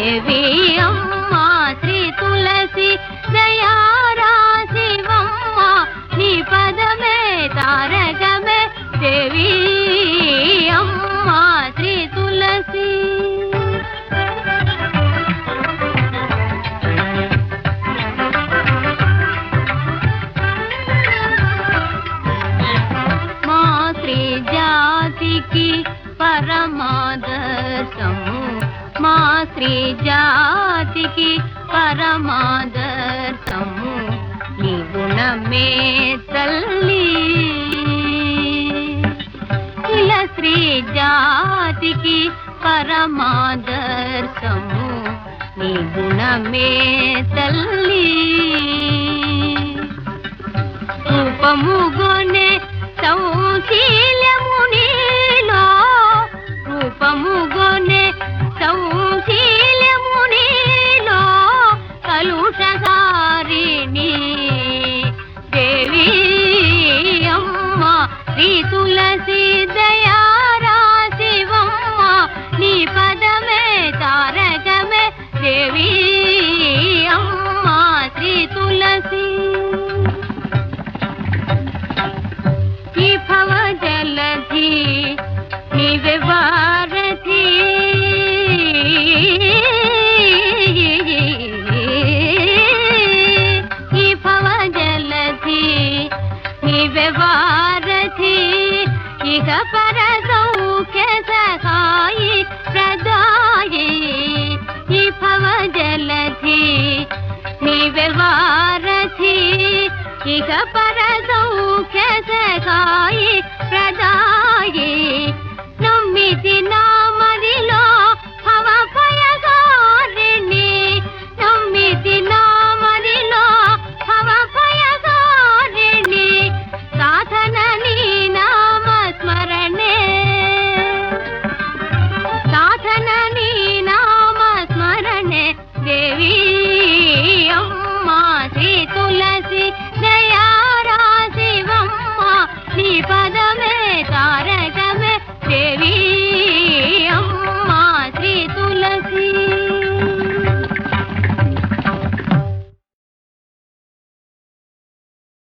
దేవి అమ్మా శ్రీ తులసి దయారాశివమ్మ నీ పదమే తారకమే దేవి అమ్మా శ్రీ తులసి మా శ్రీ జాతికి పరమాదర్శము మా శ్రీ జాతికి పరమాదర్శము నీ గుణమే తల్లి ఇలా శ్రీ జాతికి పరమాదర్శము నీ గుణమే తల్లి రూపముగొనే సౌశీల్యము నీలో రూపముగొనే సౌశీల్యము నీలో కలుషహారిణి దేవి అమ్మ శ్రీ తులసి దయారాశివమ్మ నీ పదమే తారకమే దేవి అమ్మ శ్రీ తులసి ఈ భవ జలధి నీవే వారధి ఈ భవ జలధి నీవే వారధి ఇహ పర సౌఖ్య సహాయి ప్రదాయి ఈ భవ జలధి నీవే వారధి ఇహ పర